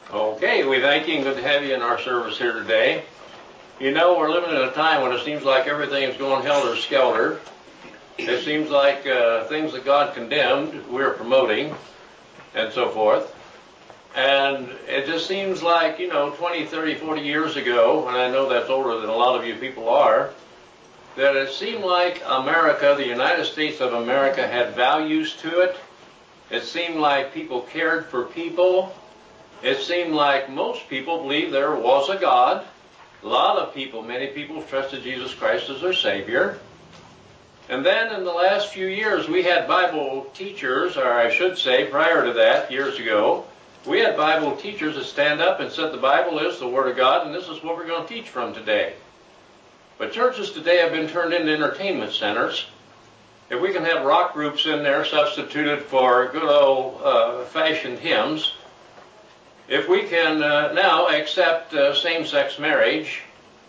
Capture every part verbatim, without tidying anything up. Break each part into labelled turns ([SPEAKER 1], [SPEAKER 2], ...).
[SPEAKER 1] Okay, we thank you and good to have you in our service here today. You know, we're living in a time when it seems like everything is going helter-skelter. It seems like uh, things that God condemned, we're promoting, and so forth. And it just seems like, you know, twenty, thirty, forty years ago, and I know that's older than a lot of you people are, that it seemed like America, the United States of America, had values to it. It seemed like people cared for people. It seemed like most people believed there was a God. A lot of people, many people trusted Jesus Christ as their Savior. And then in the last few years, we had Bible teachers, or I should say prior to that, years ago, we had Bible teachers that stand up and said the Bible is the Word of God, and this is what we're going to teach from today. But churches today have been turned into entertainment centers. If we can have rock groups in there substituted for good old uh, fashioned hymns, if we can uh, now accept uh, same-sex marriage,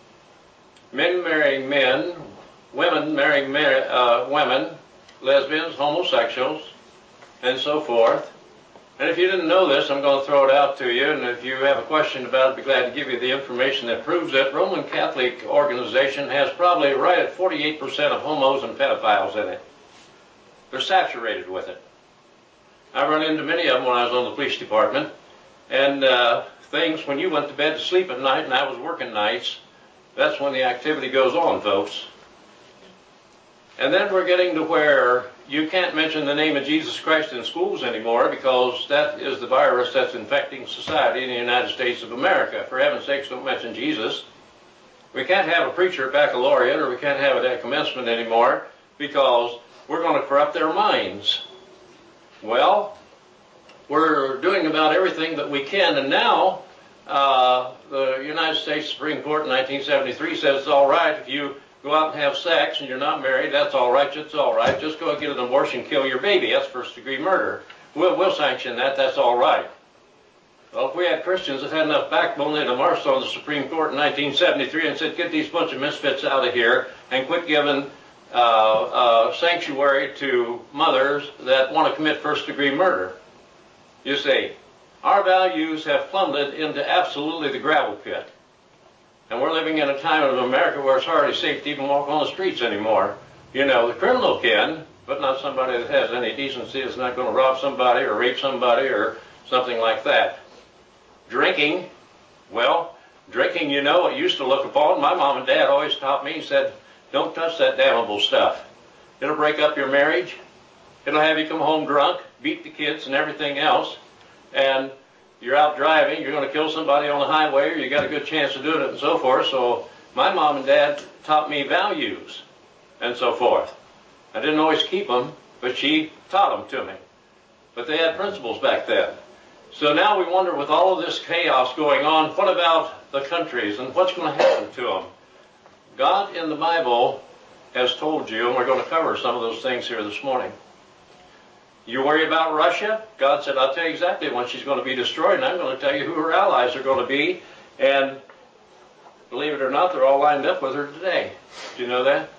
[SPEAKER 1] men marrying men, women marrying uh, women, lesbians, homosexuals, and so forth. And if you didn't know this, I'm going to throw it out to you, and if you have a question about it, I'd be glad to give you the information that proves it. Roman Catholic organization has probably right at forty-eight percent of homos and pedophiles in it. They're saturated with it. I run into many of them when I was on the police department. And uh, things, when you went to bed to sleep at night and I was working nights, that's when the activity goes on, folks. And then we're getting to where you can't mention the name of Jesus Christ in schools anymore because that is the virus that's infecting society in the United States of America. For heaven's sakes, don't mention Jesus. We can't have a preacher at baccalaureate or we can't have it at commencement anymore because we're going to corrupt their minds. Well, we're doing about everything that we can, and now uh, the United States Supreme Court in nineteen seventy-three says it's all right if you go out and have sex and you're not married, that's all right, it's all right, just go and get an abortion, kill your baby, that's first-degree murder. We'll, we'll sanction that, that's all right. Well, if we had Christians that had enough backbone, they'd have marched on the Supreme Court in nineteen seventy-three and said, get these bunch of misfits out of here and quit giving uh, uh, sanctuary to mothers that want to commit first-degree murder. You see, our values have plummeted into absolutely the gravel pit. And we're living in a time in America where it's hardly safe to even walk on the streets anymore. You know, the criminal can, but not somebody that has any decency is not going to rob somebody or rape somebody or something like that. Drinking, well, drinking, you know, it used to look upon. My mom and dad always taught me and said, don't touch that damnable stuff. It'll break up your marriage. It'll have you come home drunk, beat the kids and everything else, and you're out driving, you're going to kill somebody on the highway, or you got a good chance of doing it and so forth. So my mom and dad taught me values and so forth. I didn't always keep them, but she taught them to me. But they had principles back then. So now we wonder, with all of this chaos going on, what about the countries and what's going to happen to them? God in the Bible has told you, and we're going to cover some of those things here this morning. You worry about Russia? God said, I'll tell you exactly when she's going to be destroyed, and I'm going to tell you who her allies are going to be. And believe it or not, they're all lined up with her today. Do you know that?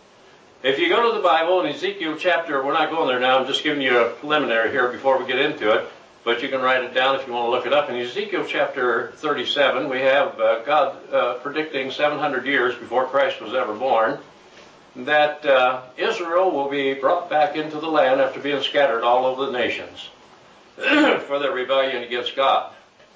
[SPEAKER 1] If you go to the Bible in Ezekiel chapter, we're not going there now, I'm just giving you a preliminary here before we get into it, but you can write it down if you want to look it up. In Ezekiel chapter thirty-seven, we have uh, God uh, predicting seven hundred years before Christ was ever born, that uh, Israel will be brought back into the land after being scattered all over the nations for their rebellion against God.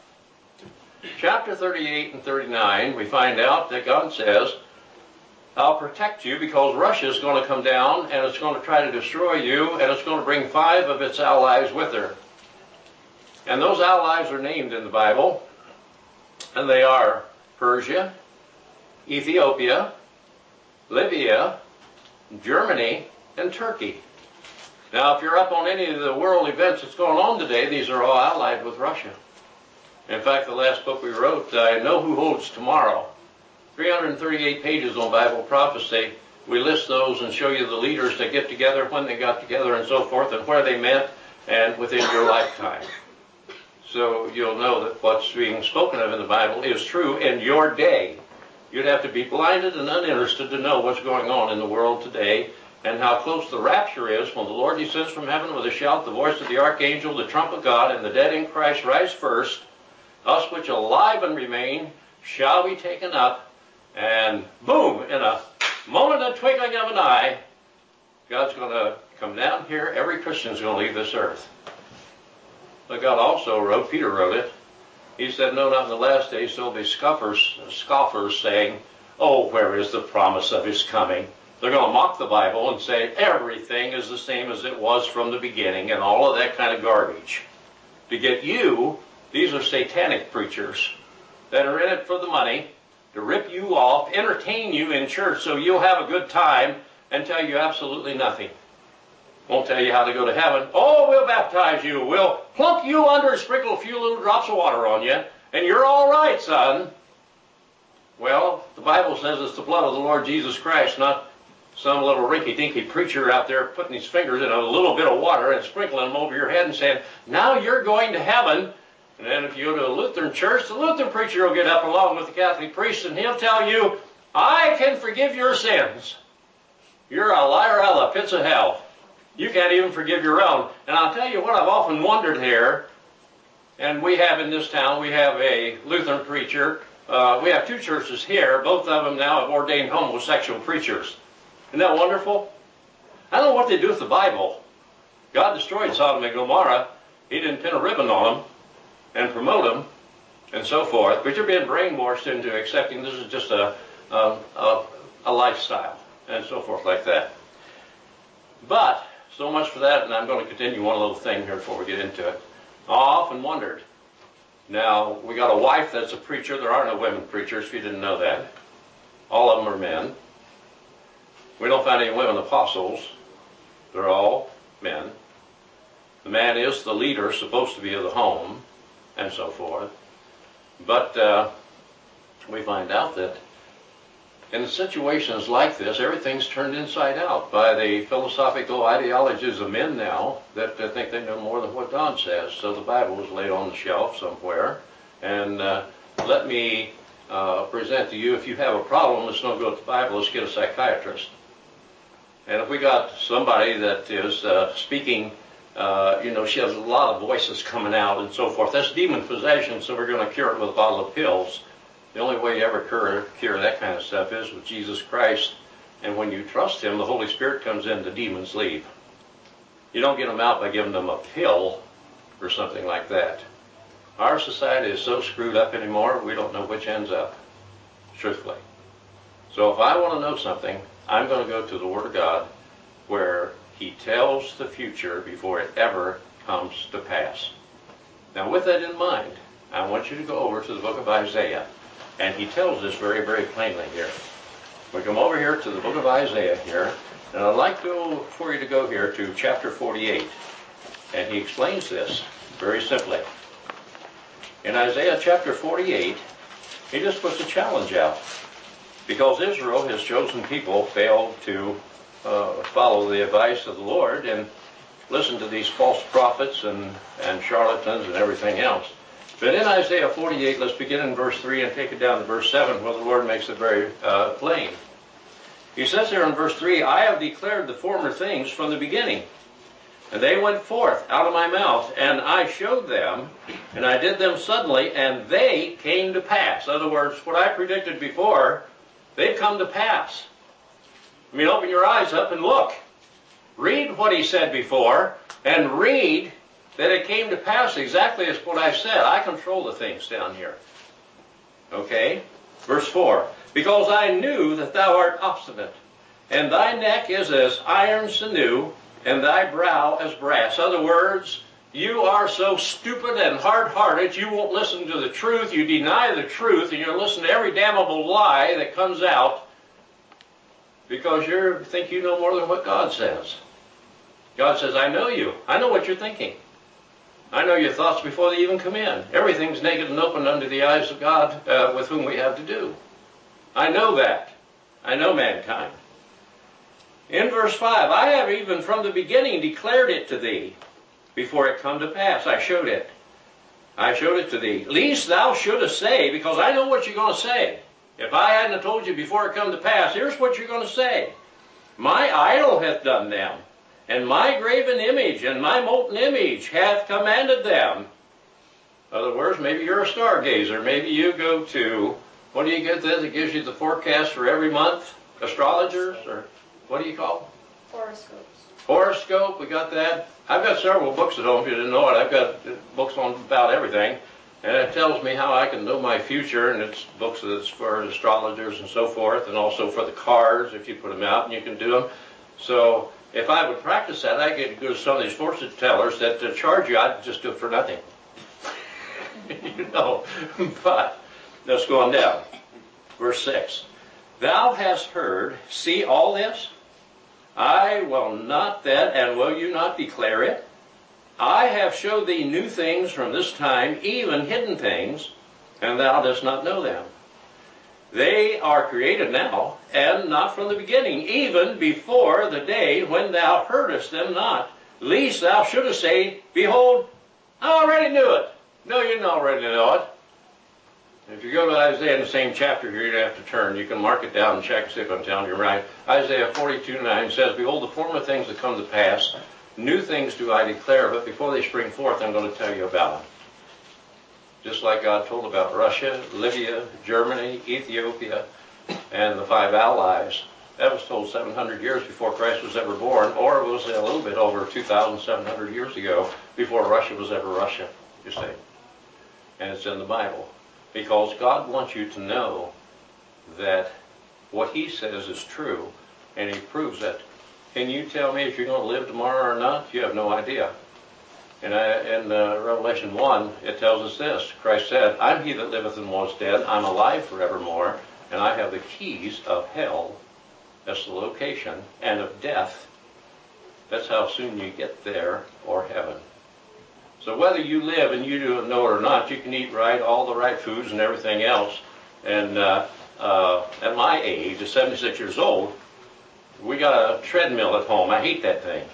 [SPEAKER 1] Chapter thirty-eight and thirty-nine, we find out that God says, I'll protect you because Russia is going to come down and it's going to try to destroy you, and it's going to bring five of its allies with her. And those allies are named in the Bible, and they are Persia, Ethiopia, Libya, Germany, and Turkey. Now, if you're up on any of the world events that's going on today, these are all allied with Russia. In fact, the last book we wrote, I Know Who Holds Tomorrow, three hundred thirty-eight pages on Bible prophecy. We list those and show you the leaders that get together, when they got together, and so forth, and where they met, and within your lifetime. So you'll know that what's being spoken of in the Bible is true in your day. You'd have to be blinded and uninterested to know what's going on in the world today and how close the rapture is when the Lord descends from heaven with a shout, the voice of the archangel, the trump of God, and the dead in Christ rise first. us which are alive and remain shall be taken up, and boom, in a moment of twinkling of an eye, God's going to come down here. Every Christian's going to leave this earth. But God also wrote, Peter wrote it, he said, no, not in the last days, there'll be scoffers, scoffers saying, oh, where is the promise of his coming? They're going to mock the Bible and say everything is the same as it was from the beginning and all of that kind of garbage. To get you, these are satanic preachers that are in it for the money, to rip you off, entertain you in church so you'll have a good time and tell you absolutely nothing. Won't tell you how to go to heaven. Oh, we'll baptize you. We'll plunk you under and sprinkle a few little drops of water on you, and you're all right, son. Well, the Bible says it's the blood of the Lord Jesus Christ, not some little rinky-dinky preacher out there putting his fingers in a little bit of water and sprinkling them over your head and saying, now you're going to heaven. And then if you go to a Lutheran church, the Lutheran preacher will get up along with the Catholic priest and he'll tell you, I can forgive your sins. You're a liar out of the pits of hell. You can't even forgive your own. And I'll tell you what, I've often wondered here, and we have in this town, we have a Lutheran preacher. Uh, we have two churches here. Both of them now have ordained homosexual preachers. Isn't that wonderful? I don't know what they do with the Bible. God destroyed Sodom and Gomorrah. He didn't pin a ribbon on them and promote them and so forth. But you're being brainwashed into accepting this is just a, a, a, a lifestyle and so forth like that. But so much for that, and I'm going to continue one little thing here before we get into it. I often wondered. Now, we got a wife that's a preacher. There are no women preachers, if you didn't know that. All of them are men. We don't find any women apostles. They're all men. The man is the leader, supposed to be of the home, and so forth. But uh, we find out that in situations like this, everything's turned inside out by the philosophical ideologies of men now that uh, think they know more than what God says. So the Bible was laid on the shelf somewhere. And uh, let me uh, present to you, if you have a problem, let's not go to the Bible, let's get a psychiatrist. And if we got somebody that is uh, speaking, uh, you know, she has a lot of voices coming out and so forth, that's demon possession, so we're going to cure it with a bottle of pills. The only way you ever cure, cure that kind of stuff is with Jesus Christ. And when you trust him, the Holy Spirit comes in, the demons leave. You don't get them out by giving them a pill or something like that. Our society is so screwed up anymore, we don't know which ends up, truthfully. So if I want to know something, I'm going to go to the Word of God where he tells the future before it ever comes to pass. Now with that in mind, I want you to go over to the book of Isaiah. And he tells this very, very plainly here. We come over here to the book of Isaiah here, and I'd like to, for you to go here to chapter forty-eight. And he explains this very simply. In Isaiah chapter forty-eight, he just puts a challenge out. Because Israel, his chosen people, failed to uh, follow the advice of the Lord and listen to these false prophets and, and charlatans and everything else. But in Isaiah forty-eight, let's begin in verse three and take it down to verse seven, where the Lord makes it very uh, plain. He says there in verse three, I have declared the former things from the beginning, and they went forth out of my mouth, and I showed them, and I did them suddenly, and they came to pass. In other words, what I predicted before, they've come to pass. I mean, open your eyes up and look. Read what he said before, and read that it came to pass exactly as what I said. I control the things down here. Okay? Verse four. Because I knew that thou art obstinate, and thy neck is as iron sinew, and thy brow as brass. In other words, you are so stupid and hard-hearted, you won't listen to the truth, you deny the truth, and you'll listen to every damnable lie that comes out, because you think you know more than what God says. God says, I know you. I know what you're thinking. I know your thoughts before they even come in. Everything's naked and open under the eyes of God uh, with whom we have to do. I know that. I know mankind. In verse five, I have even from the beginning declared it to thee before it come to pass. I showed it. I showed it to thee. Least thou shouldest say, because I know what you're going to say. If I hadn't told you before it come to pass, here's what you're going to say. My idol hath done them, and my graven image and my molten image hath commanded them. In other words, maybe you're a stargazer. Maybe you go to, what do you get this? It gives you the forecast for every month. Astrologers, or what do you call them?
[SPEAKER 2] Horoscopes.
[SPEAKER 1] Horoscope, we got that. I've got several books at home, if you didn't know it. I've got books on about everything. And it tells me how I can know my future, and it's books that's for astrologers and so forth, and also for the cards, if you put them out and you can do them. So if I would practice that, I get to go to some of these fortune tellers that uh, charge you, I'd just do it for nothing. You know, but let's go on down. Verse six. Thou hast heard, see all this? I will not that, and will you not declare it? I have showed thee new things from this time, even hidden things, and thou dost not know them. They are created now, and not from the beginning, even before the day when thou heardest them not, lest thou shouldest say, Behold, I already knew it. No, you didn't already know it. If you go to Isaiah in the same chapter here, you don't have to turn. You can mark it down and check, see if I'm telling you right. Isaiah forty-two nine says, Behold, the former things that come to pass, new things do I declare, but before they spring forth, I'm going to tell you about them. Just like God told about Russia, Libya, Germany, Ethiopia, and the five allies. That was told seven hundred years before Christ was ever born, or it was a little bit over two thousand seven hundred years ago before Russia was ever Russia, you see. And it's in the Bible. Because God wants you to know that what He says is true, and He proves it. Can you tell me if you're going to live tomorrow or not? You have no idea. And I, in uh, Revelation one, it tells us this. Christ said, I'm He that liveth and was dead. I'm alive forevermore, and I have the keys of hell. That's the location. And of death. That's how soon you get there, or heaven. So whether you live and you do know it or not, you can eat right, all the right foods and everything else. And uh, uh, at my age, at seventy-six years old, we got a treadmill at home. I hate that thing.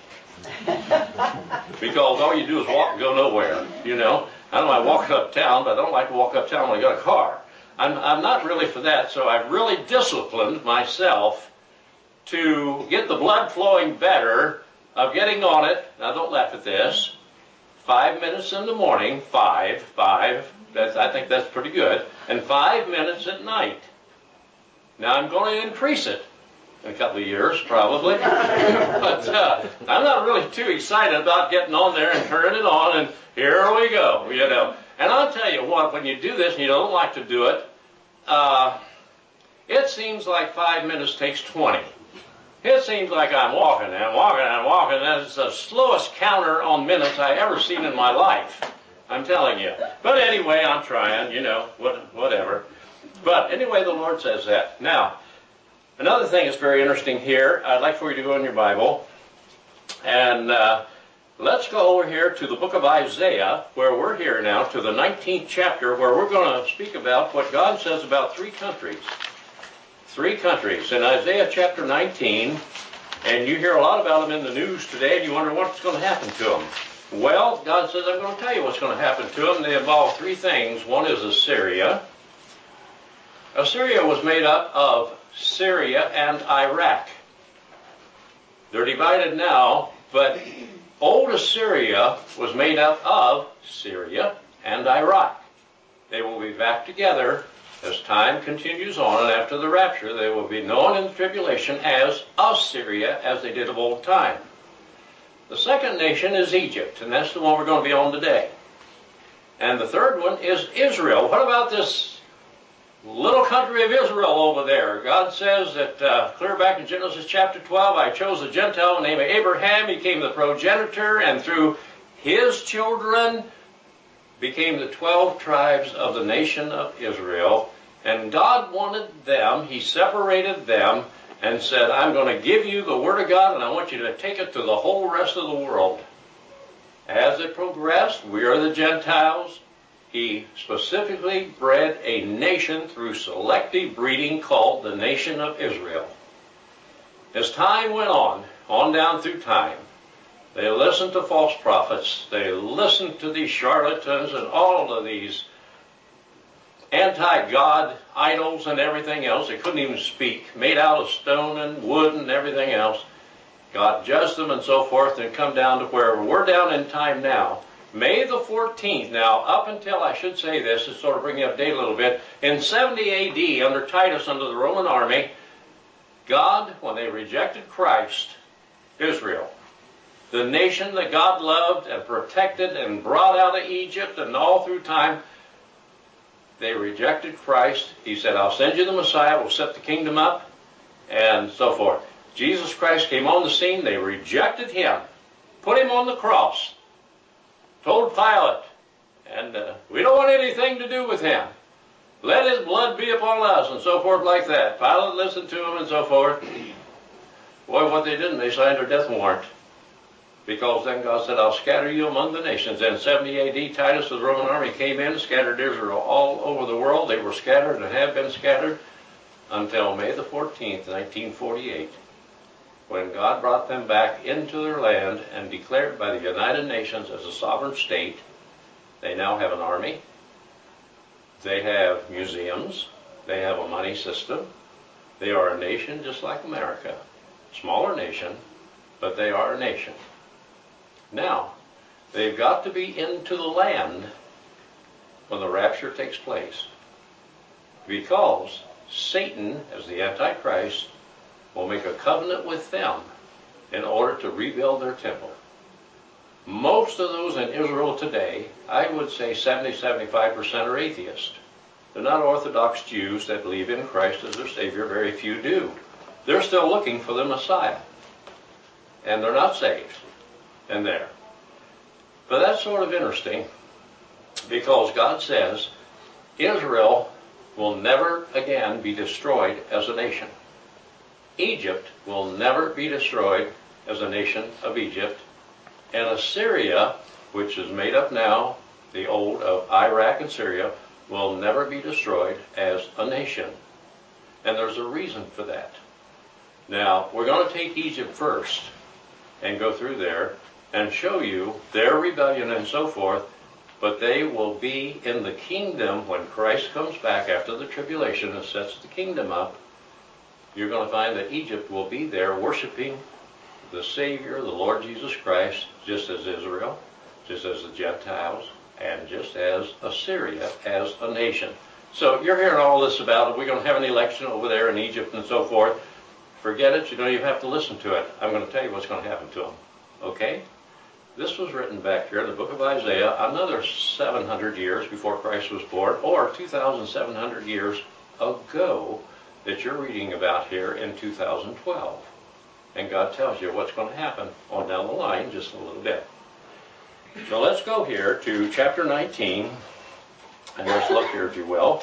[SPEAKER 1] Because all you do is walk and go nowhere, you know. I don't like walking uptown, but I don't like to walk uptown when I got a car. I'm, I'm not really for that, so I've really disciplined myself to get the blood flowing better of getting on it. Now, don't laugh at this. Five minutes in the morning, five, five, that's, I think that's pretty good, and five minutes at night. Now I'm going to increase it in a couple of years, probably, but uh, I'm not really too excited about getting on there and turning it on, and here we go, you know. And I'll tell you what, when you do this and you don't like to do it, uh, it seems like five minutes takes twenty. It seems like I'm walking and I'm walking and I'm walking. That's the slowest counter on minutes I ever seen in my life. I'm telling you. But anyway, I'm trying, you know, what, whatever. But anyway, the Lord says that. Now, another thing that's very interesting here, I'd like for you to go in your Bible. And uh, let's go over here to the book of Isaiah, where we're here now, to the nineteenth chapter, where we're going to speak about what God says about three countries. Three countries in Isaiah chapter nineteen, and you hear a lot about them in the news today, and you wonder what's going to happen to them. Well, God says, I'm going to tell you what's going to happen to them. They involve three things. One is Assyria. Assyria was made up of Syria and Iraq. They're divided now, but old Assyria was made up of Syria and Iraq. They will be back together as time continues on, and after the rapture, they will be known in the tribulation as Assyria, as they did of old time. The second nation is Egypt, and that's the one we're going to be on today. And the third one is Israel. What about this little country of Israel over there? God says that, uh, clear back in Genesis chapter twelve, I chose a Gentile named Abraham, became the progenitor, and through his children became the twelve tribes of the nation of Israel. And God wanted them, He separated them, and said, I'm going to give you the Word of God, and I want you to take it to the whole rest of the world. As it progressed, we are the Gentiles. He specifically bred a nation through selective breeding called the nation of Israel. As time went on, on down through time, they listened to false prophets. They listened to these charlatans and all of these anti-God idols and everything else. They couldn't even speak, made out of stone and wood and everything else. God judged them and so forth, and come down to where we're down in time now. May the fourteenth. Now, up until, I should say this, to sort of bring you up to date a little bit, in seventy A D, under Titus, under the Roman army, God, when they rejected Christ, Israel, the nation that God loved and protected and brought out of Egypt and all through time, they rejected Christ. He said, I'll send you the Messiah, we'll set the kingdom up, and so forth. Jesus Christ came on the scene, they rejected him, put him on the cross, told Pilate, and uh, we don't want anything to do with him. Let his blood be upon us, and so forth like that. Pilate listened to him and so forth. Boy, what they didn't, they signed their death warrant. Because then God said, I'll scatter you among the nations. And in seventy A D, Titus of the Roman army came in and scattered Israel all over the world. They were scattered and have been scattered until May the fourteenth, nineteen forty-eight, when God brought them back into their land and declared by the United Nations as a sovereign state. They now have an army. They have museums. They have a money system. They are a nation just like America. Smaller nation, but they are a nation. Now, they've got to be into the land when the rapture takes place, because Satan, as the Antichrist, will make a covenant with them in order to rebuild their temple. Most of those in Israel today, I would say seventy to seventy-five percent are atheists. They're not Orthodox Jews that believe in Christ as their Savior. Very few do. They're still looking for the Messiah, and they're not saved in there. But that's sort of interesting, because God says Israel will never again be destroyed as a nation. Egypt will never be destroyed as a nation of Egypt. And Assyria, which is made up now, the old of Iraq and Syria, will never be destroyed as a nation. And there's a reason for that. Now, we're going to take Egypt first and go through there and show you their rebellion and so forth, but they will be in the kingdom when Christ comes back after the tribulation and sets the kingdom up. You're going to find that Egypt will be there worshiping the Savior, the Lord Jesus Christ, just as Israel, just as the Gentiles, and just as Assyria as a nation. So you're hearing all this about it. We're going to have an election over there in Egypt and so forth. Forget it. You don't even have to listen to it. I'm going to tell you what's going to happen to them. Okay? This was written back here in the book of Isaiah another seven hundred years before Christ was born, or two thousand seven hundred years ago, that you're reading about here in two thousand twelve. And God tells you what's going to happen on down the line just a little bit. So let's go here to chapter nineteen, and let's look here, if you will.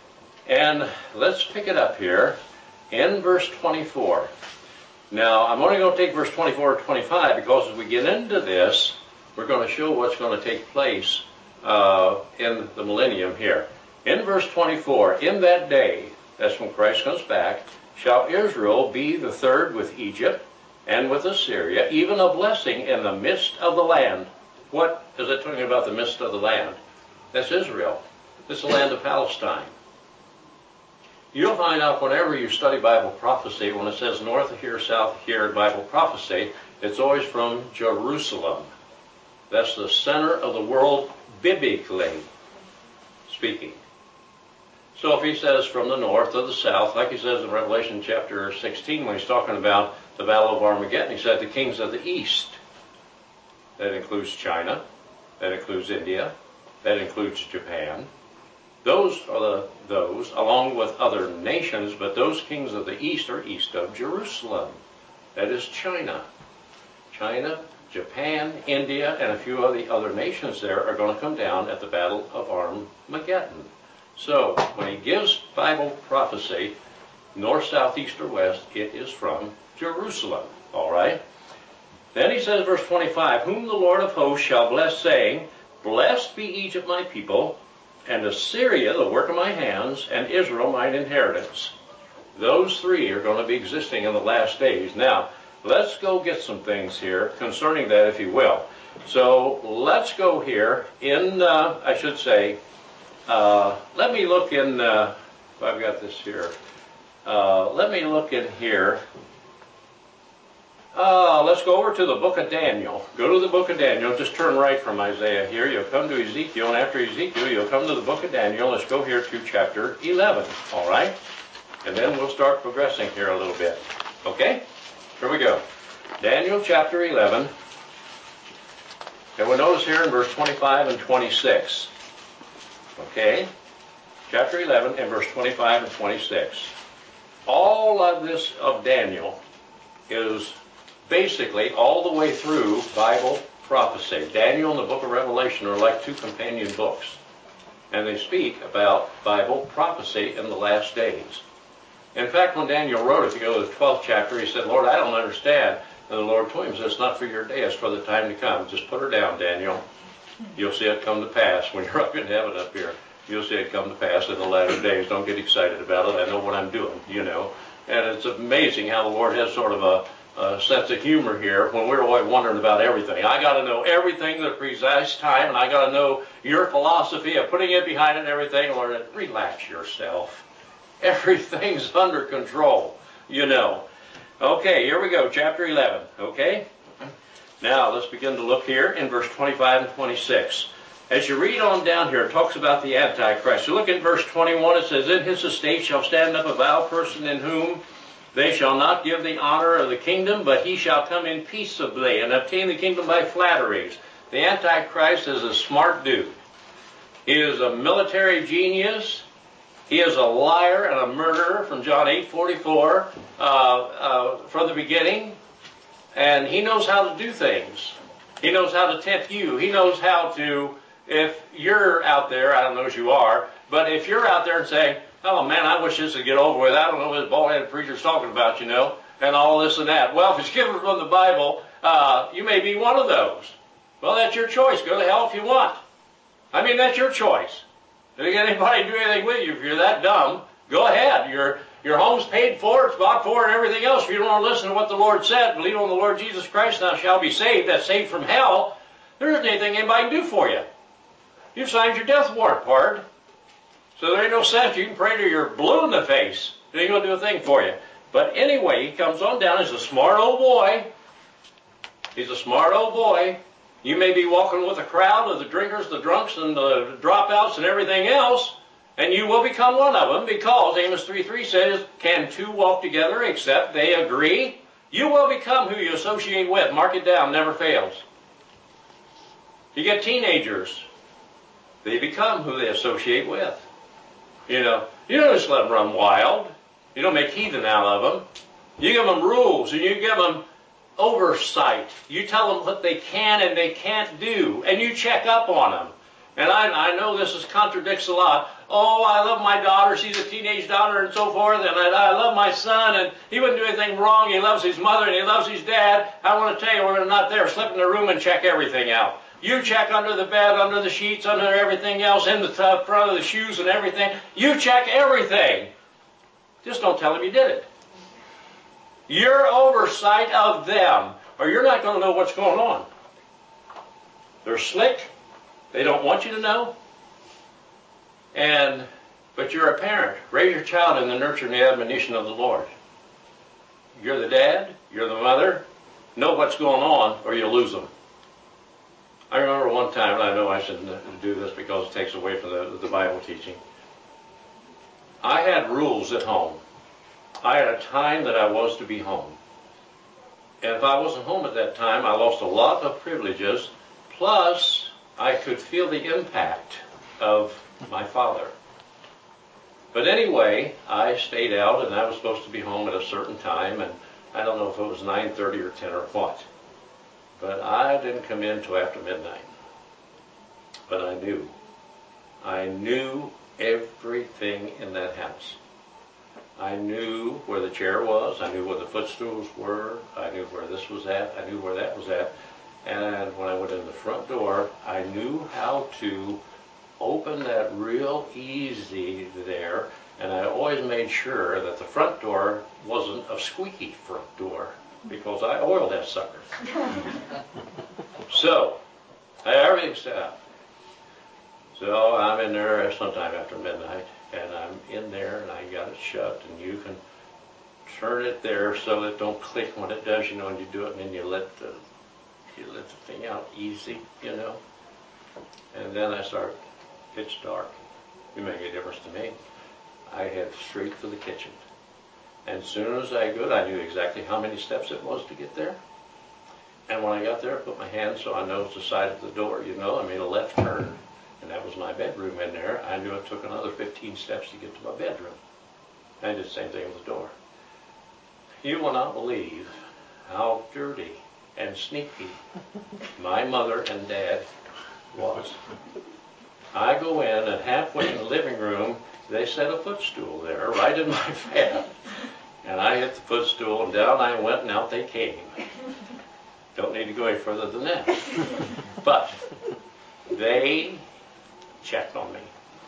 [SPEAKER 1] And let's pick it up here in verse twenty-four. Now, I'm only going to take verse twenty-four to twenty-five, because as we get into this, we're going to show what's going to take place uh, in the millennium here. In verse twenty-four, in that day, that's when Christ comes back, shall Israel be the third with Egypt and with Assyria, even a blessing in the midst of the land. What is it talking about, the midst of the land? That's Israel. It's the land of Palestine. You'll find out whenever you study Bible prophecy, when it says north of here, south of here in Bible prophecy, it's always from Jerusalem. That's the center of the world, biblically speaking. So if he says from the north or the south, like he says in Revelation chapter sixteen, when he's talking about the Battle of Armageddon, he said the kings of the east. That includes China. That includes India. That includes Japan. Those are the, those, along with other nations, but those kings of the east are east of Jerusalem. That is China. China, Japan, India, and a few of the other nations there are going to come down at the Battle of Armageddon. So, when he gives Bible prophecy, north, south, east, or west, it is from Jerusalem. All right? Then he says, verse twenty-five, whom the Lord of hosts shall bless, saying, blessed be Egypt my people, and Assyria the work of my hands, and Israel mine inheritance. Those three are going to be existing in the last days. Now, let's go get some things here concerning that, if you will. So, let's go here in, uh, I should say, uh, let me look in, uh, I've got this here. Uh, let me look in here. Uh, let's go over to the book of Daniel. Go to the book of Daniel. Just turn right from Isaiah here. You'll come to Ezekiel, and after Ezekiel, you'll come to the book of Daniel. Let's go here to chapter eleven, all right? And then we'll start progressing here a little bit. Okay? Here we go. Daniel chapter eleven. And we'll notice here in verse twenty-five and twenty-six. Okay? Chapter eleven and verse twenty-five and twenty-six. All of this of Daniel is basically all the way through Bible prophecy. Daniel and the book of Revelation are like two companion books. And they speak about Bible prophecy in the last days. In fact, when Daniel wrote it, if you go to the twelfth chapter, he said, Lord, I don't understand. And the Lord told him, he said, it's not for your day, it's for the time to come. Just put her down, Daniel. You'll see it come to pass when you're up in heaven up here. You'll see it come to pass in the latter days. Don't get excited about it. I know what I'm doing, you know. And it's amazing how the Lord has sort of a Uh, sense of humor here when we're always wondering about everything. I got to know everything at the precise time, and I got to know your philosophy of putting it behind it and everything. Lord, relax yourself. Everything's under control, you know. Okay, here we go, chapter eleven, okay? Now, let's begin to look here in verse twenty-five and twenty-six. As you read on down here, it talks about the Antichrist. You look at verse twenty-one, it says, In his estate shall stand up a vile person in whom they shall not give the honor of the kingdom, but he shall come in peaceably and obtain the kingdom by flatteries. The Antichrist is a smart dude. He is a military genius. He is a liar and a murderer from John eight forty-four uh, uh, from the beginning. And he knows how to do things. He knows how to tempt you. He knows how to, if you're out there, I don't know if you are, but if you're out there and say, oh man, I wish this would get over with. I don't know what this bald-headed preacher's talking about, you know, and all this and that. Well, if it's given from the Bible, uh, you may be one of those. Well, that's your choice. Go to hell if you want. I mean, that's your choice. If you get anybody to do anything with you, if you're that dumb, go ahead. Your your home's paid for, it's bought for, and everything else. If you don't want to listen to what the Lord said, believe on the Lord Jesus Christ, thou shalt be saved. That's saved from hell. There isn't anything anybody can do for you. You've signed your death warrant, pard. So there ain't no sense. You can pray till you're blue in the face. It ain't going to do a thing for you. But anyway, he comes on down. He's a smart old boy. He's a smart old boy. You may be walking with a crowd of the drinkers, the drunks, and the dropouts and everything else, and you will become one of them because Amos three three says, can two walk together except they agree? You will become who you associate with. Mark it down. Never fails. You get teenagers. They become who they associate with. You know, you don't just let them run wild. You don't make heathen out of them. You give them rules and you give them oversight. You tell them what they can and they can't do, and you check up on them. And I, I know this is contradicts a lot. Oh, I love my daughter. She's a teenage daughter and so forth. And I, I love my son, and he wouldn't do anything wrong. He loves his mother and he loves his dad. I want to tell you, we're not there. Slip in the room and check everything out. You check under the bed, under the sheets, under everything else, in the tub, front of the shoes and everything. You check everything. Just don't tell them you did it. Your oversight of them, or you're not going to know what's going on. They're slick. They don't want you to know. And, but you're a parent. Raise your child in the nurture and the admonition of the Lord. You're the dad. You're the mother. Know what's going on, or you'll lose them. I remember one time, and I know I shouldn't do this because it takes away from the, the Bible teaching. I had rules at home. I had a time that I was to be home. And if I wasn't home at that time, I lost a lot of privileges. Plus, I could feel the impact of my father. But anyway, I stayed out, and I was supposed to be home at a certain time, and I don't know if it was nine thirty or ten or what. But I didn't come in till after midnight. But I knew. I knew everything in that house. I knew where the chair was. I knew where the footstools were. I knew where this was at. I knew where that was at. And when I went in the front door, I knew how to open that real easy there. And I always made sure that the front door wasn't a squeaky front door, because I oiled that sucker. So, I had everything set up. So I'm in there sometime after midnight, and I'm in there, and I got it shut, and you can turn it there so it don't click when it does, you know, and you do it, and then you let the, you let the thing out easy, you know. And then I start, pitch dark. It make a difference to me. I head straight for the kitchen. And as soon as I got, I knew exactly how many steps it was to get there. And when I got there, I put my hand so I know it's the side of the door, you know, I made a left turn. And that was my bedroom in there. I knew it took another fifteen steps to get to my bedroom. I did the same thing with the door. You will not believe how dirty and sneaky my mother and dad was. I go in, and halfway in the living room, they set a footstool there, right in my path. And I hit the footstool, and down I went, and out they came. Don't need to go any further than that. But they checked on me.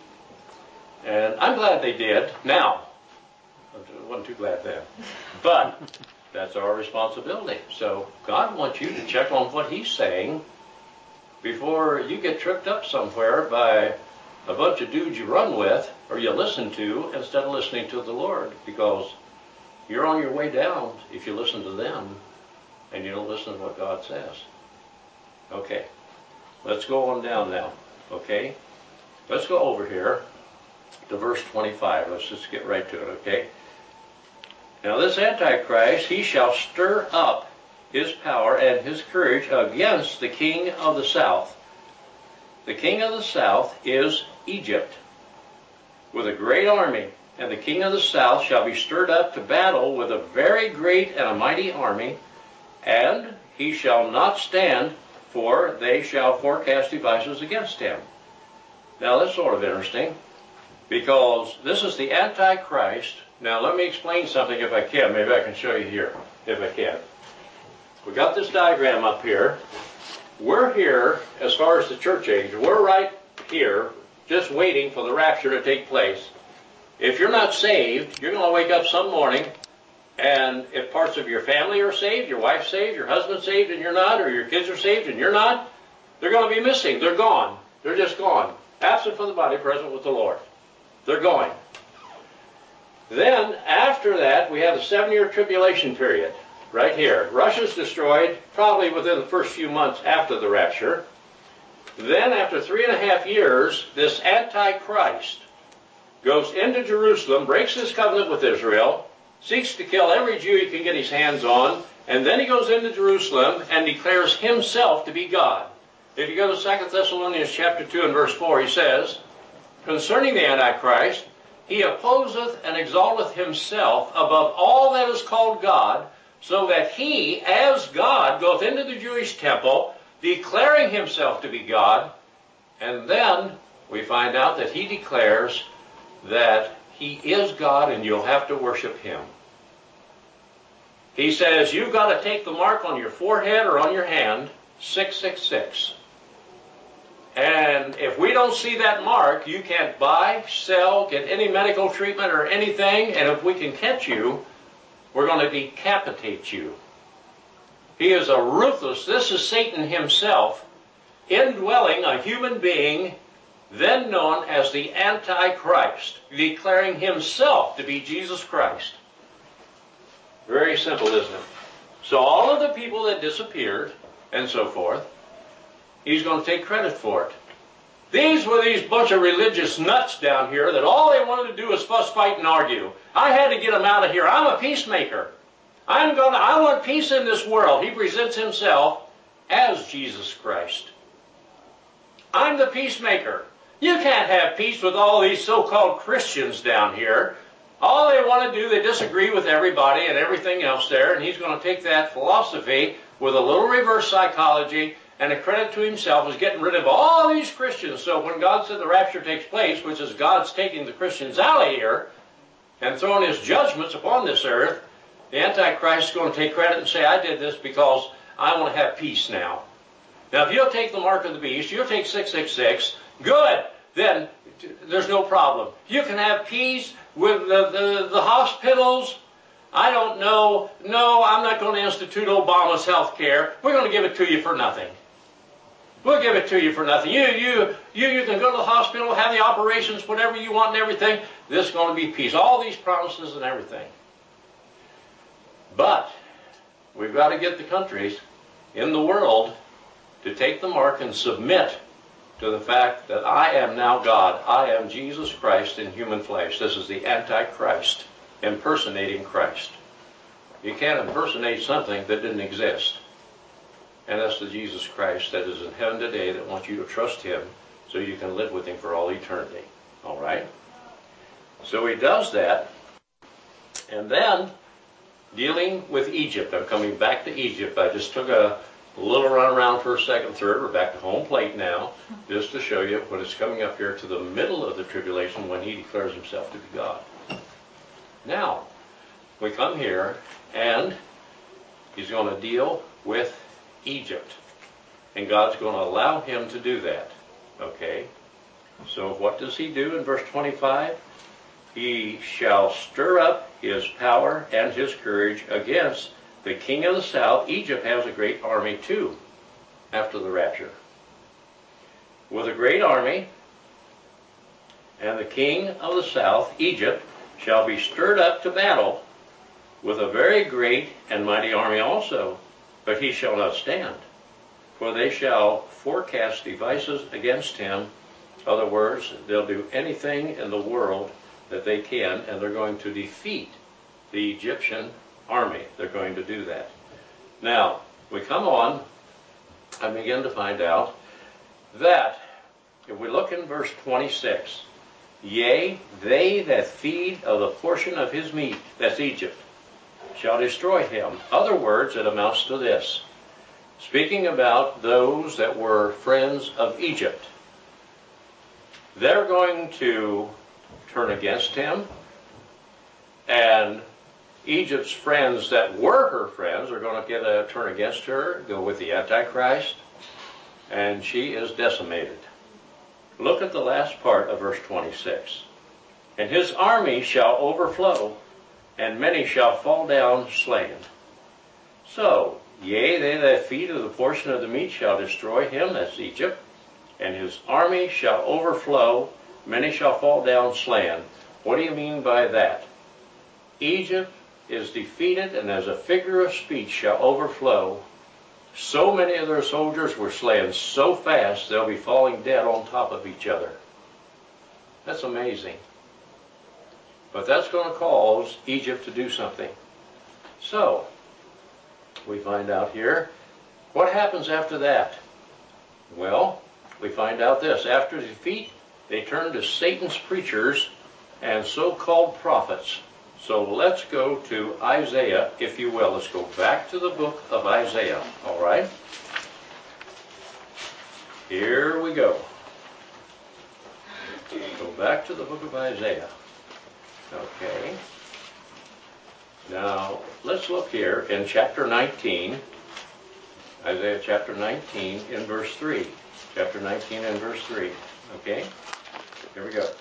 [SPEAKER 1] And I'm glad they did. Now, I wasn't too glad then. But that's our responsibility. So God wants you to check on what He's saying before you get tripped up somewhere by a bunch of dudes you run with or you listen to instead of listening to the Lord, because you're on your way down if you listen to them and you don't listen to what God says. Okay, let's go on down now, okay? Let's go over here to verse twenty-five. Let's just get right to it, okay? Now this Antichrist, he shall stir up his power and his courage against the king of the south. The king of the south is Egypt, with a great army. And the king of the south shall be stirred up to battle with a very great and a mighty army, and he shall not stand, for they shall forecast devices against him. Now that's sort of interesting, because this is the Antichrist. Now let me explain something if I can. Maybe I can show you here, if I can. We got this diagram up here. We're here, as far as the church age, we're right here, just waiting for the rapture to take place. If you're not saved, you're going to wake up some morning, and if parts of your family are saved, your wife's saved, your husband's saved and you're not, or your kids are saved and you're not, they're going to be missing. They're gone. They're just gone. Absent from the body, present with the Lord. They're going. Then, after that, we have the seven-year tribulation period, right here. Russia's destroyed probably within the first few months after the rapture. Then, after three and a half years, this Antichrist goes into Jerusalem, breaks his covenant with Israel, seeks to kill every Jew he can get his hands on, and then he goes into Jerusalem and declares himself to be God. If you go to Second Thessalonians chapter two and verse four, he says, concerning the Antichrist, he opposeth and exalteth himself above all that is called God, so that he, as God, goeth into the Jewish temple, declaring himself to be God, and then we find out that he declares that he is God and you'll have to worship him. He says, you've got to take the mark on your forehead or on your hand, six six six. And if we don't see that mark, you can't buy, sell, get any medical treatment or anything, and if we can catch you, we're going to decapitate you. He is a ruthless, this is Satan himself, indwelling a human being, then known as the Antichrist, declaring himself to be Jesus Christ. Very simple, isn't it? So all of the people that disappeared, and so forth, he's going to take credit for it. These were these bunch of religious nuts down here that all they wanted to do was fuss, fight, and argue. I had to get them out of here. I'm a peacemaker. I'm going to, I want peace in this world. He presents himself as Jesus Christ. I'm the peacemaker. You can't have peace with all these so-called Christians down here. All they want to do, they disagree with everybody and everything else there, and he's going to take that philosophy with a little reverse psychology and a credit to himself as getting rid of all these Christians. So when God said the rapture takes place, which is God's taking the Christians out of here and throwing his judgments upon this earth, the Antichrist is going to take credit and say, I did this because I want to have peace now. Now, if you'll take the mark of the beast, you'll take six six six, good, then there's no problem. You can have peace with the, the, the hospitals. I don't know. No, I'm not going to institute Obama's health care. We're going to give it to you for nothing. We'll give it to you for nothing. You, you, you, you can go to the hospital, have the operations, whatever you want and everything. This is going to be peace. All these promises and everything. But we've got to get the countries in the world to take the mark and submit to the fact that I am now God. I am Jesus Christ in human flesh. This is the Antichrist impersonating Christ. You can't impersonate something that didn't exist. And that's the Jesus Christ that is in heaven today that wants you to trust him so you can live with him for all eternity. All right? So he does that. And then, dealing with Egypt. I'm coming back to Egypt. I just took a little run around first, second, third. We're back to home plate now, just to show you what is coming up here to the middle of the tribulation when he declares himself to be God. Now, we come here, and he's going to deal with Egypt. And God's going to allow him to do that. Okay? So what does he do in verse twenty-five? He shall stir up his power and his courage against the king of the south. Egypt has a great army too, after the rapture. With a great army, and the king of the south, Egypt, shall be stirred up to battle with a very great and mighty army also, but he shall not stand. For they shall forecast devices against him. In other words, they'll do anything in the world that they can, and they're going to defeat the Egyptian army. They're going to do that. Now, we come on and begin to find out that, if we look in verse twenty-six, yea, they that feed of the portion of his meat, that's Egypt, shall destroy him. Other words, it amounts to this. Speaking about those that were friends of Egypt, they're going to turn against him, and Egypt's friends that were her friends are going to get a turn against her, go with the Antichrist, and she is decimated. Look at the last part of verse twenty-six. And his army shall overflow, and many shall fall down slain. So, yea, they that feed of the portion of the meat shall destroy him, that's Egypt, and his army shall overflow, many shall fall down slain. What do you mean by that? Egypt is defeated, and as a figure of speech shall overflow. So many of their soldiers were slain so fast they'll be falling dead on top of each other. That's amazing. But that's going to cause Egypt to do something. So, we find out here, what happens after that? Well, we find out this. After defeat, they turn to Satan's preachers and so-called prophets. So let's go to Isaiah, if you will. Let's go back to the book of Isaiah, all right? Here we go. Go back to the book of Isaiah. Okay. Now, let's look here in chapter nineteen. Isaiah chapter nineteen in verse three. Chapter nineteen and verse three. Okay? Here we go.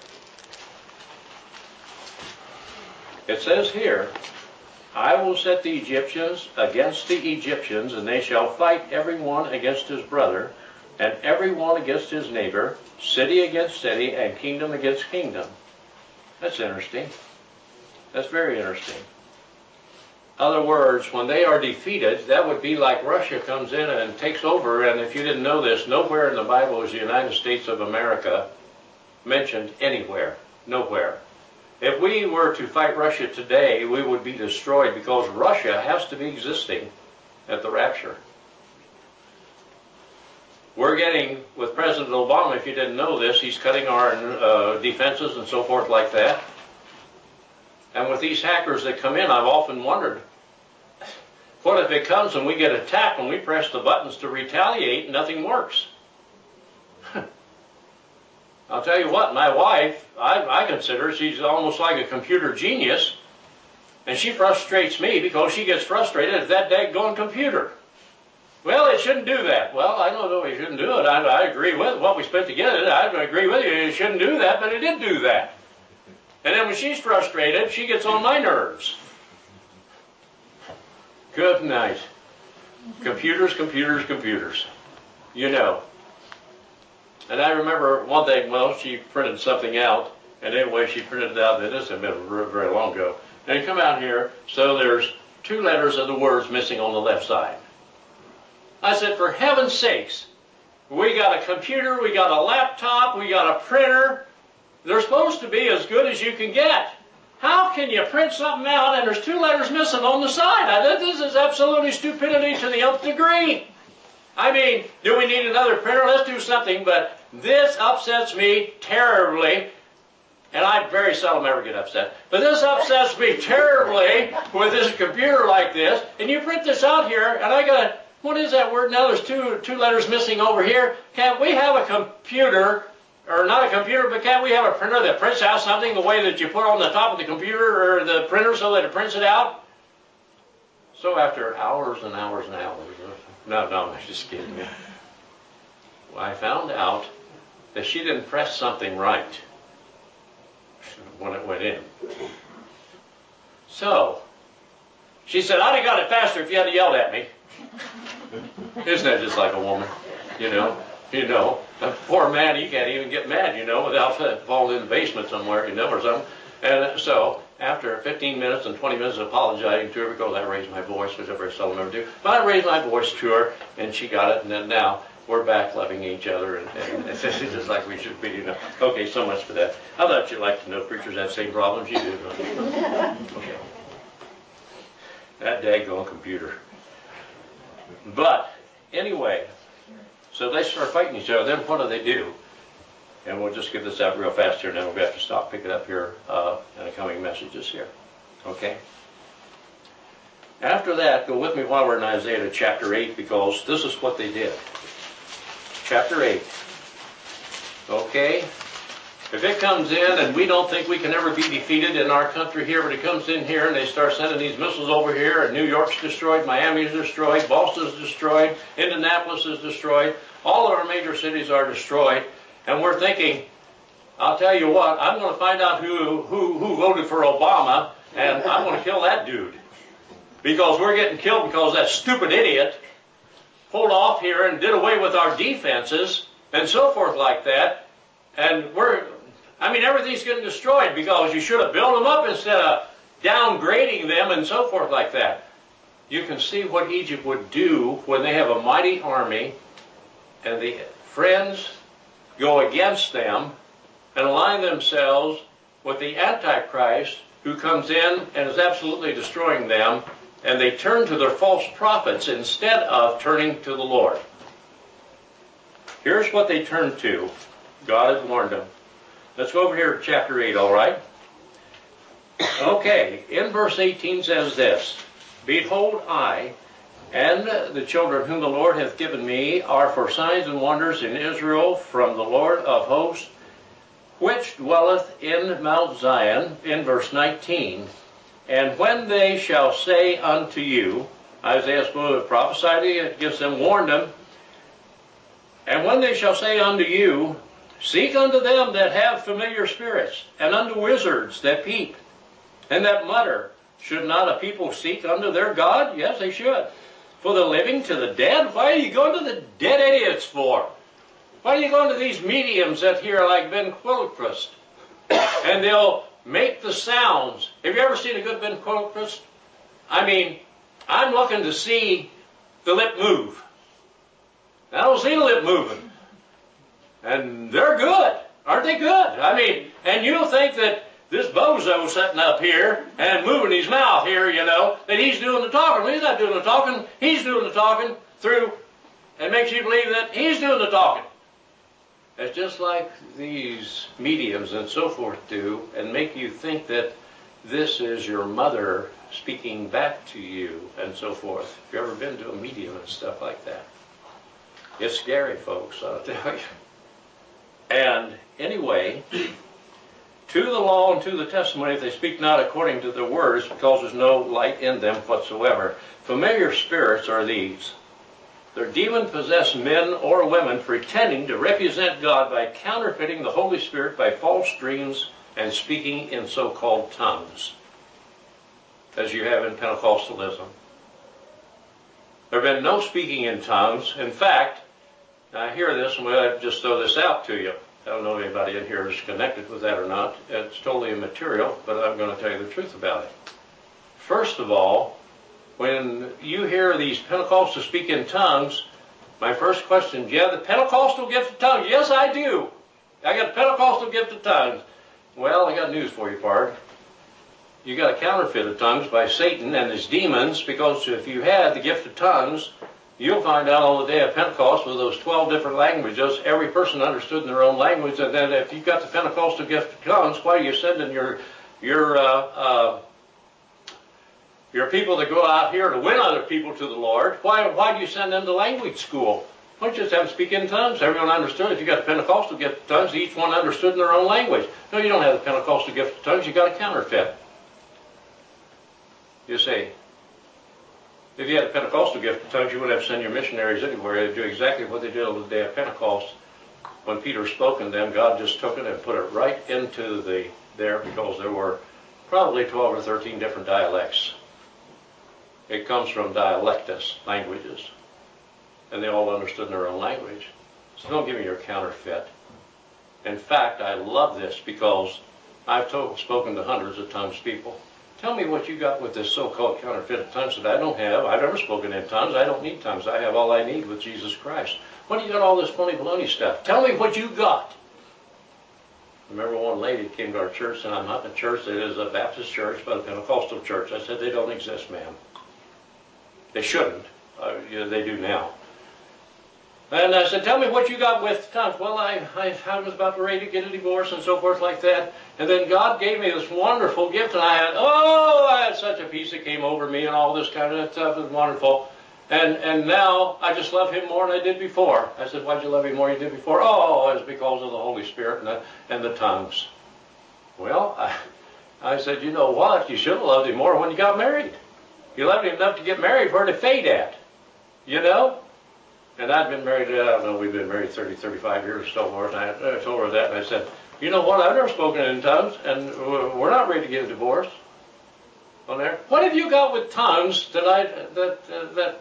[SPEAKER 1] It says here, I will set the Egyptians against the Egyptians, and they shall fight every one against his brother, and every one against his neighbor, city against city, and kingdom against kingdom. That's interesting. That's very interesting. In other words, when they are defeated, that would be like Russia comes in and takes over, and if you didn't know this, nowhere in the Bible is the United States of America mentioned anywhere. Nowhere. If we were to fight Russia today, we would be destroyed because Russia has to be existing at the rapture. We're getting, with President Obama, if you didn't know this, he's cutting our uh, defenses and so forth like that. And with these hackers that come in, I've often wondered, what if it comes and we get attacked and we press the buttons to retaliate and nothing works? I'll tell you what, my wife, I, I consider she's almost like a computer genius, and she frustrates me because she gets frustrated at that daggone computer. Well, it shouldn't do that. Well, I don't know it shouldn't do it. I, I agree with what we spent together. I agree with you. It shouldn't do that, but it did do that. And then when she's frustrated, she gets on my nerves. Good night. Computers, computers, computers. You know. And I remember one thing, well, she printed something out, and anyway, she printed it out, and this had been very long ago. And you come out here, so there's two letters of the words missing on the left side. I said, for heaven's sakes, we got a computer, we got a laptop, we got a printer. They're supposed to be as good as you can get. How can you print something out and there's two letters missing on the side? I said, this is absolutely stupidity to the nth degree. I mean, do we need another printer? Let's do something, but this upsets me terribly. And I very seldom ever get upset. But this upsets me terribly with this computer like this. And you print this out here, and I got to, what is that word now? There's two, two letters missing over here. Can't we have a computer, or not a computer, but can't we have a printer that prints out something the way that you put on the top of the computer or the printer so that it prints it out? So after hours and hours and hours, no, no, I'm just kidding. I found out that she didn't press something right when it went in. So, she said, I'd have got it faster if you hadn't yelled at me. Isn't that just like a woman? You know, you know, a poor man, he can't even get mad, you know, without falling in the basement somewhere, you know, or something. And so, after fifteen minutes and twenty minutes of apologizing to her, because I raised my voice, which I very seldom ever do, but I raised my voice to her, and she got it, and then now we're back loving each other, and, and it's just like we should be, you know. Okay, so much for that. I thought you'd like to know preachers have the same problems you do. Okay. That daggone computer. But, anyway, so they start fighting each other. Then what do they do? And we'll just get this out real fast here, and then we'll have to stop, pick it up here uh, in the coming messages here. Okay? After that, go with me while we're in Isaiah chapter eight, because this is what they did. Chapter eight. Okay? If it comes in and we don't think we can ever be defeated in our country here, but it comes in here and they start sending these missiles over here, and New York's destroyed, Miami's destroyed, Boston's destroyed, Indianapolis is destroyed, all of our major cities are destroyed, and we're thinking, I'll tell you what, I'm going to find out who, who, who voted for Obama, and I'm going to kill that dude. Because we're getting killed because that stupid idiot pulled off here and did away with our defenses and so forth like that. And we're, I mean, everything's getting destroyed because you should have built them up instead of downgrading them and so forth like that. You can see what Egypt would do when they have a mighty army and the friends go against them and align themselves with the Antichrist, who comes in and is absolutely destroying them. And they turn to their false prophets instead of turning to the Lord. Here's what they turned to. God had warned them. Let's go over here to chapter eight, all right? Okay, in verse eighteen says this, Behold, I and the children whom the Lord hath given me are for signs and wonders in Israel from the Lord of hosts, which dwelleth in Mount Zion, in verse nineteen. And when they shall say unto you, Isaiah prophesied against them, warned them, and when they shall say unto you, seek unto them that have familiar spirits, and unto wizards that peep, and that mutter, should not a people seek unto their God? Yes, they should. For the living to the dead? Why are you going to the dead idiots for? Why are you going to these mediums that here like ventriloquist? And they'll make the sounds. Have you ever seen a good ventriloquist? I mean, I'm looking to see the lip move. I don't see the lip moving. And they're good. Aren't they good? I mean, and you'll think that this bozo sitting up here and moving his mouth here, you know, that he's doing the talking. Well, he's not doing the talking. He's doing the talking through, and makes you believe that he's doing the talking. It's just like these mediums and so forth do, and make you think that this is your mother speaking back to you and so forth. Have you ever been to a medium and stuff like that? It's scary, folks, I'll tell you. And anyway, to the law and to the testimony, if they speak not according to the words, because there's no light in them whatsoever. Familiar spirits are these. They're demon-possessed men or women pretending to represent God by counterfeiting the Holy Spirit by false dreams and speaking in so-called tongues, as you have in Pentecostalism. There have been no speaking in tongues. In fact, I hear this, and we'll just throw this out to you. I don't know if anybody in here is connected with that or not. It's totally immaterial, but I'm going to tell you the truth about it. First of all, when you hear these Pentecostals speak in tongues, my first question, do you have the Pentecostal gift of tongues? Yes, I do. I got the Pentecostal gift of tongues. Well, I got news for you, Bard. You got a counterfeit of tongues by Satan and his demons, because if you had the gift of tongues, you'll find out on the day of Pentecost with those twelve different languages, every person understood in their own language. And then if you've got the Pentecostal gift of tongues, why are you sending your your uh, uh, your people that go out here to win other people to the Lord? Why why do you send them to language school? Why don't you just have them speak in tongues? Everyone understood. If you got the Pentecostal gift of tongues, each one understood in their own language. No, you don't have the Pentecostal gift of tongues. You got a counterfeit. You see, if you had a Pentecostal gift of tongues, you wouldn't have to send your missionaries anywhere. They'd do exactly what they did on the day of Pentecost. When Peter spoke to them, God just took it and put it right into the there, because there were probably twelve or thirteen different dialects. It comes from dialectus, languages. And they all understood in their own language. So don't give me your counterfeit. In fact, I love this, because I've told, spoken to hundreds of tongues people. Tell me what you got with this so-called counterfeit of tongues that I don't have. I've never spoken in tongues. I don't need tongues. I have all I need with Jesus Christ. What do you got all this phony baloney stuff? Tell me what you got. I remember one lady came to our church, and I'm not in a church. It is a Baptist church, but a Pentecostal church. I said, they don't exist, ma'am. They shouldn't. Uh, yeah, they do now. And I said, tell me what you got with tongues. Well, I, I, I was about ready to get a divorce and so forth like that. And then God gave me this wonderful gift, and I had, oh, I had such a peace that came over me and all this kind of stuff. It was wonderful. And and now I just love him more than I did before. I said, why'd you love him more than you did before? Oh, it was because of the Holy Spirit and the, and the tongues. Well, I, I said, you know what? You should have loved him more when you got married. You loved him enough to get married for her to fade at. You know? And I'd been married, I don't know, we've been married thirty, thirty-five years or so forth. And I, I told her that, and I said, you know what, I've never spoken in tongues, and we're not ready to get a divorce. On there. What have you got with tongues that I, that, uh, that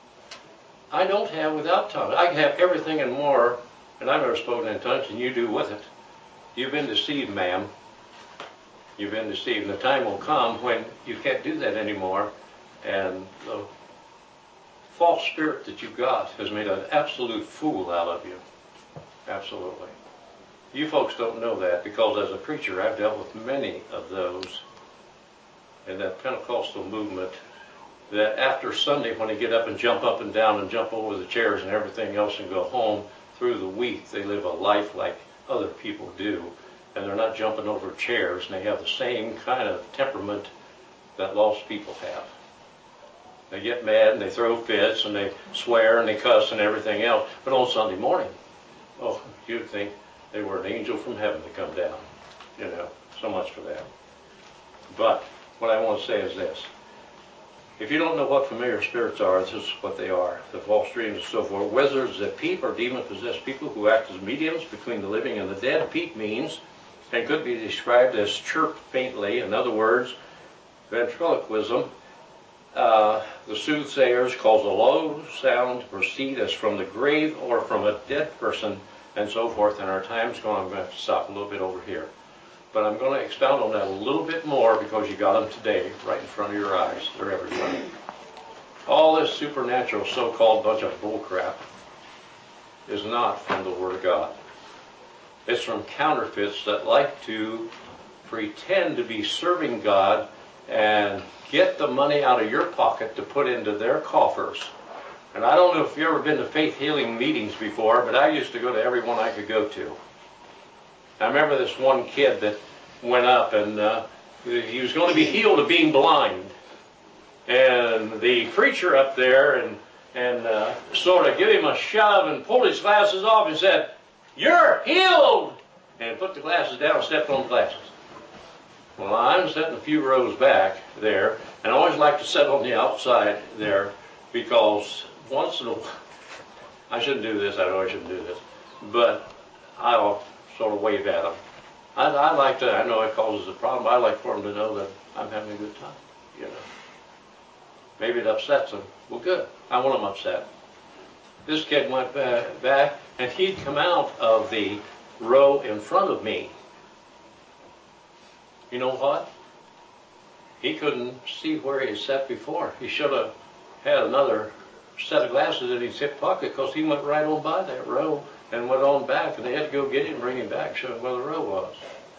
[SPEAKER 1] I don't have without tongues? I have everything and more, and I've never spoken in tongues, and you do with it. You've been deceived, ma'am. You've been deceived. And the time will come when you can't do that anymore, and the false spirit that you've got has made an absolute fool out of you. Absolutely. You folks don't know that, because as a preacher I've dealt with many of those in that Pentecostal movement, that after Sunday, when they get up and jump up and down and jump over the chairs and everything else and go home, through the week they live a life like other people do, and they're not jumping over chairs, and they have the same kind of temperament that lost people have. They get mad and they throw fits and they swear and they cuss and everything else. But on Sunday morning, oh, you'd think they were an angel from heaven to come down. You know, so much for that. But what I want to say is this. If you don't know what familiar spirits are, this is what they are. The false dreams and so forth. Wizards that peep are demon-possessed people who act as mediums between the living and the dead. Peep means, and could be described as chirp faintly. In other words, ventriloquism. Uh, the soothsayers cause a low sound to proceed as from the grave or from a dead person, and so forth. And our time's gone. I'm going to have to stop a little bit over here. But I'm going to expound on that a little bit more, because you got them today right in front of your eyes. They're everywhere. All this supernatural so-called bunch of bullcrap is not from the Word of God. It's from counterfeits that like to pretend to be serving God and get the money out of your pocket to put into their coffers. And I don't know if you've ever been to faith healing meetings before, but I used to go to every one I could go to. I remember this one kid that went up, and uh, he was going to be healed of being blind. And the preacher up there and, and uh, sort of gave him a shove and pulled his glasses off and said, "You're healed!" And put the glasses down and stepped on the glasses. Well, I'm sitting a few rows back there, and I always like to sit on the outside there, because once in a while, I shouldn't do this, I know I shouldn't do this, but I'll sort of wave at them. I, I like to, I know it causes a problem, but I like for them to know that I'm having a good time, you know. Maybe it upsets them. Well, good. I want them upset. This kid went back, back, and he'd come out of the row in front of me. You know what? he couldn't see where he sat before. He should have had another set of glasses in his hip pocket, because he went right on by that row and went on back, and they had to go get him and bring him back, show him where the row was.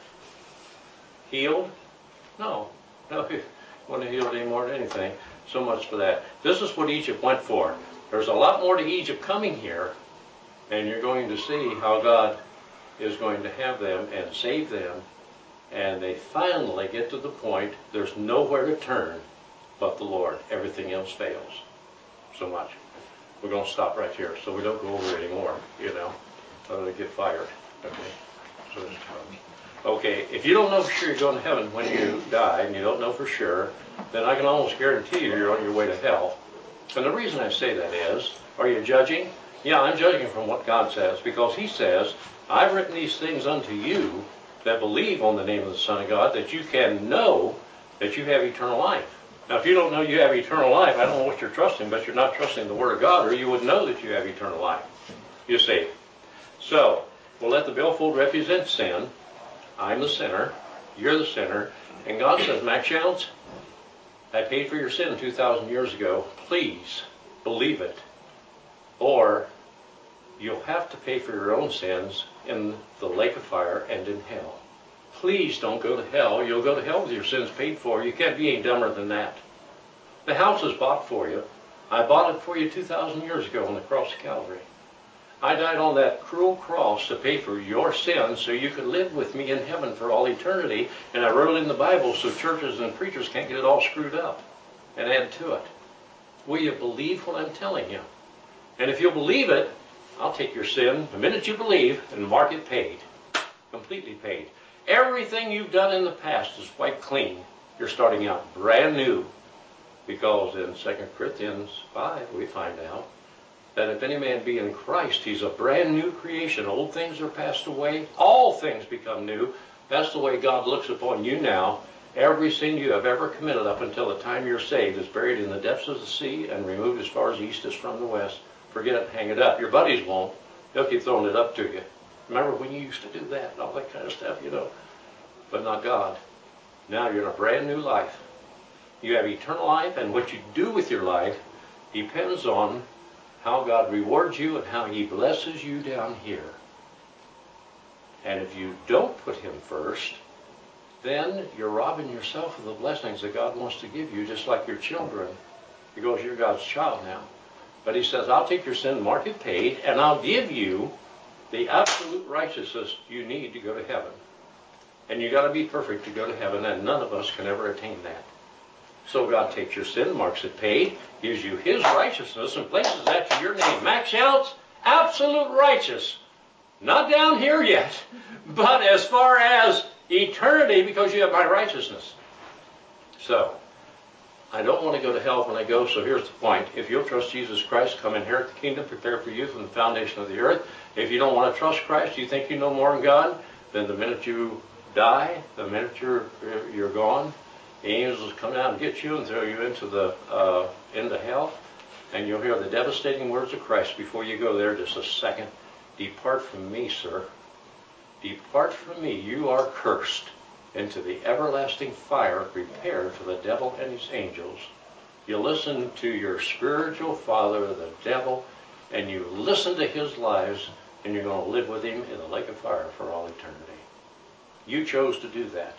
[SPEAKER 1] Healed? No. No, he wasn't healed any more than anything. So much for that. This is what Egypt went for. There's a lot more to Egypt coming here, and you're going to see how God is going to have them and save them, and they finally get to the point there's nowhere to turn but the Lord. Everything else fails. So much. We're going to stop right here so we don't go over it anymore, you know, or they get fired. Okay. So this Okay, if you don't know for sure you're going to heaven when you die, and you don't know for sure, then I can almost guarantee you you're on your way to hell. And the reason I say that is, are you judging? Yeah, I'm judging from what God says, because he says, I've written these things unto you that believe on the name of the Son of God, that you can know that you have eternal life. Now, if you don't know you have eternal life, I don't know what you're trusting, but you're not trusting the Word of God, or you would know that you have eternal life. You see. So, we'll let the billfold represent sin. I'm the sinner. You're the sinner. And God says, Max Jones, I paid for your sin two thousand years ago. Please believe it. Or you'll have to pay for your own sins in the lake of fire and in hell. Please don't go to hell. You'll go to hell with your sins paid for. You can't be any dumber than that. The house is bought for you. I bought it for you two thousand years ago on the cross of Calvary. I died on that cruel cross to pay for your sins so you could live with me in heaven for all eternity. And I wrote it in the Bible so churches and preachers can't get it all screwed up and add to it. Will you believe what I'm telling you? And if you'll believe it, I'll take your sin the minute you believe and mark it paid. Completely paid. Everything you've done in the past is wiped clean. You're starting out brand new. Because in Second Corinthians five we find out that if any man be in Christ, he's a brand new creation. Old things are passed away. All things become new. That's the way God looks upon you now. Every sin you have ever committed up until the time you're saved is buried in the depths of the sea and removed as far as the east is from the west. Forget it and hang it up. Your buddies won't. They'll keep throwing it up to you. Remember when you used to do that and all that kind of stuff, you know. But not God. Now you're in a brand new life. You have eternal life, and what you do with your life depends on how God rewards you and how he blesses you down here. And if you don't put him first, then you're robbing yourself of the blessings that God wants to give you, just like your children, because you're God's child now. But he says, I'll take your sin, mark it paid, and I'll give you the absolute righteousness you need to go to heaven. And you got to be perfect to go to heaven, and none of us can ever attain that. So God takes your sin, marks it paid, gives you his righteousness, and places that to your name. Max Jones, absolute righteous. Not down here yet, but as far as eternity, because you have my righteousness. So, I don't want to go to hell when I go, so here's the point. If you'll trust Jesus Christ, come inherit the kingdom prepared for you from the foundation of the earth. If you don't want to trust Christ, you think you know more than God, then the minute you die, the minute you're, you're gone, the angels will come down and get you and throw you into the uh, into hell, and you'll hear the devastating words of Christ before you go there. Just a second. Depart from me, sir. Depart from me. You are cursed into the everlasting fire prepared for the devil and his angels. You listen to your spiritual father, the devil, and you listen to his lies, and you're going to live with him in the lake of fire for all eternity. You chose to do that.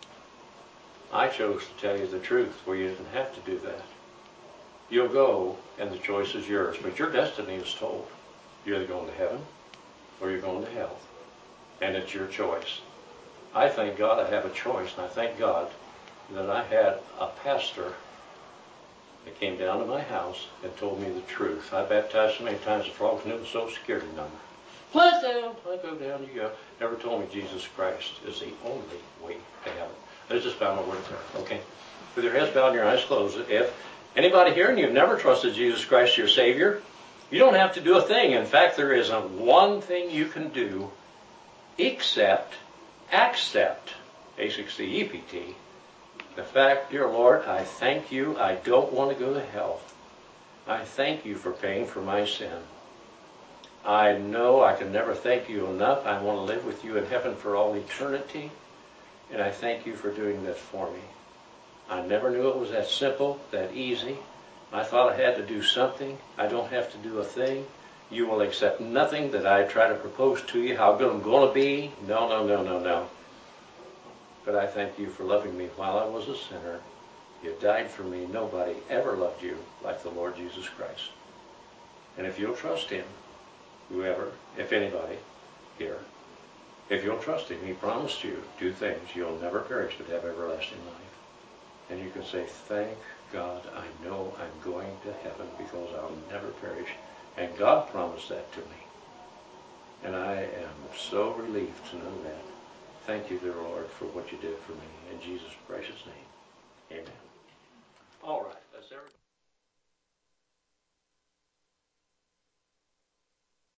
[SPEAKER 1] I chose to tell you the truth where you didn't have to do that. You'll go, and the choice is yours. But your destiny is told. You're either going to heaven or you're going to hell. And it's your choice. I thank God I have a choice, and I thank God that I had a pastor that came down to my house and told me the truth. I baptized so many times the frogs knew the Social Security number. Please down, I go down, you go. Never told me Jesus Christ is the only way to heaven. Let's just bow my word of prayer, okay? With your heads bowed and your eyes closed, if anybody here and you've never trusted Jesus Christ as your Savior, you don't have to do a thing. In fact, there isn't one thing you can do except accept, A six C E P T, the fact, dear Lord, I thank you. I don't want to go to hell. I thank you for paying for my sin. I know I can never thank you enough. I want to live with you in heaven for all eternity. And I thank you for doing that for me. I never knew it was that simple, that easy. I thought I had to do something. I don't have to do a thing. You will accept nothing that I try to propose to you, how good I'm going to be. No, no, no, no, no. But I thank you for loving me while I was a sinner. You died for me. Nobody ever loved you like the Lord Jesus Christ. And if you'll trust him, whoever, if anybody here, if you'll trust him, he promised you two things. You'll never perish but have everlasting life. And you can say, thank God, I know I'm going to heaven because I'll never perish. And God promised that to me. And I am so relieved to know that. Thank you, dear Lord, for what you did for me. In Jesus' precious name, amen. All right, that's everything.